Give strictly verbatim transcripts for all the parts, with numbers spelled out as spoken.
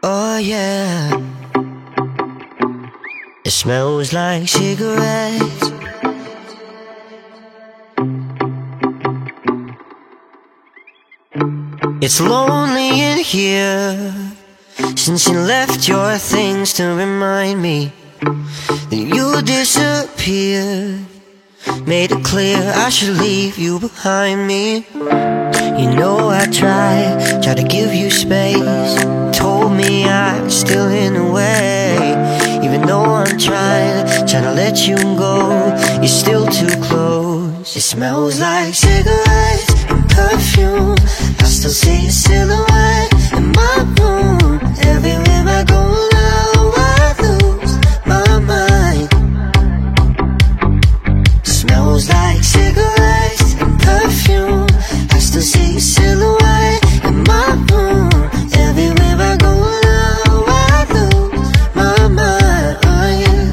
Oh yeah, it smells like cigarettes. It's lonely in here since you left your things to remind me that you disappeared. Made it clear I should leave you behind me. You know I tried, tried to give you space. Told me I was still in the way. Even though I'm trying, trying to let you go, you're still too close. It smells like cigarettes and perfume. I still see your silhouette in my room. Everywhere I go now I lose my mind. Smells like cigarettes and perfume. I still see your silhouette in my room. Everywhere I go now I lose my mind, oh yeah.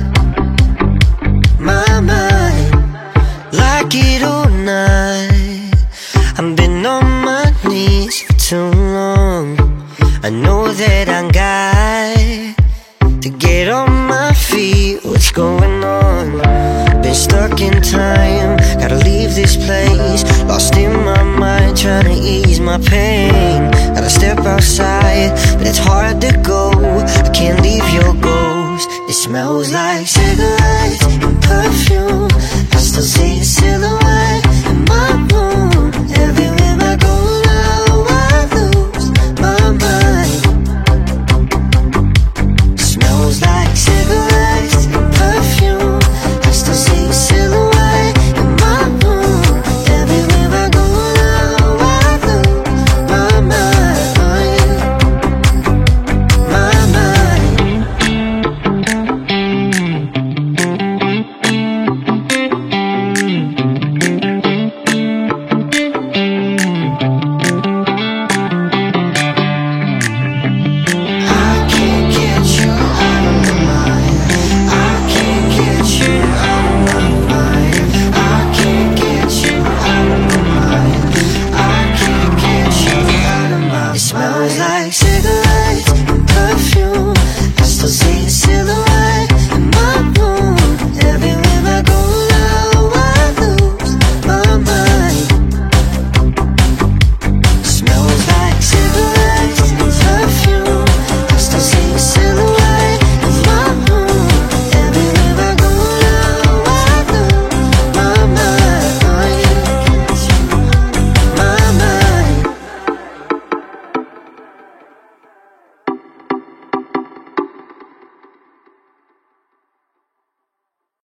My mind, like it or not, I've been on my knees for too long. I know that I got to get on my feet. What's going on? Been stuck in time, gotta leave this place. Lost in my mind, trying to ease my pain. Gotta step outside, but it's hard to go. I can't leave your ghost. It smells like cigarettes and perfume. I still see your silhouette